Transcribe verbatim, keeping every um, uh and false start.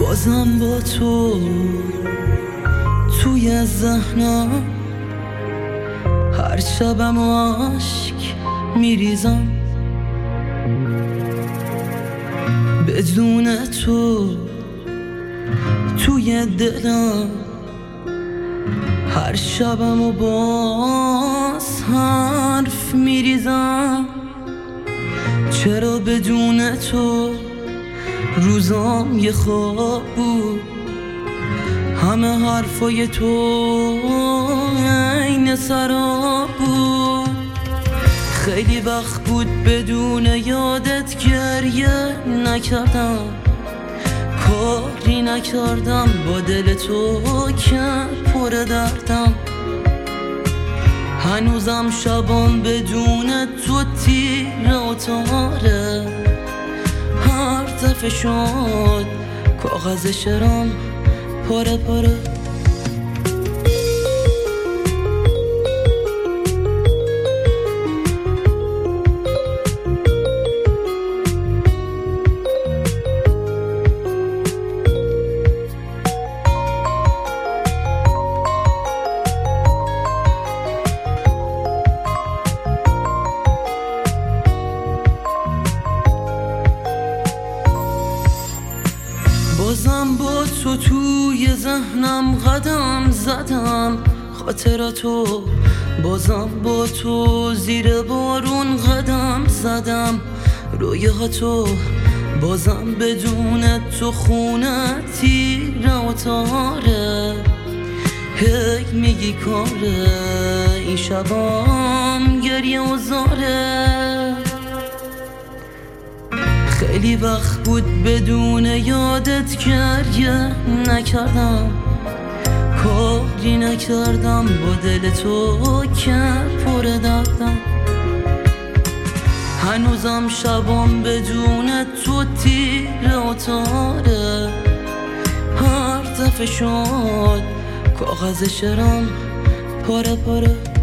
بازم با تو توی ذهنم، هر شبم عشق میریزم. بدون تو توی دلم، هر شبم و باز حرف میریزم. چرا بدون تو روزام یه خواب بود، همه حرفای تو عین سراب بود. خیلی وقت بود بدون یادت گریه نکردم، کاری نکردم با دل تو که پر دردم. هنوزم شبام بدون تو تیر و تاره، هر دفعه شد کاغذ شرم پاره پاره. بازم با تو توی ذهنم قدم زدم، خاطراتو بازم با تو زیر بارون قدم زدم. رویاتو بازم بدون تو خونه تیره و تاره. هی میگی کاره این شبام گریه و زاره. خیلی وقت بود بدون یادت گریه نکردم، کاری نکردم با دل تو که پر دردم. هنوزم شبام بدون تو تیره و تاره، هر دفعه شد کاغذ شرم پاره پاره.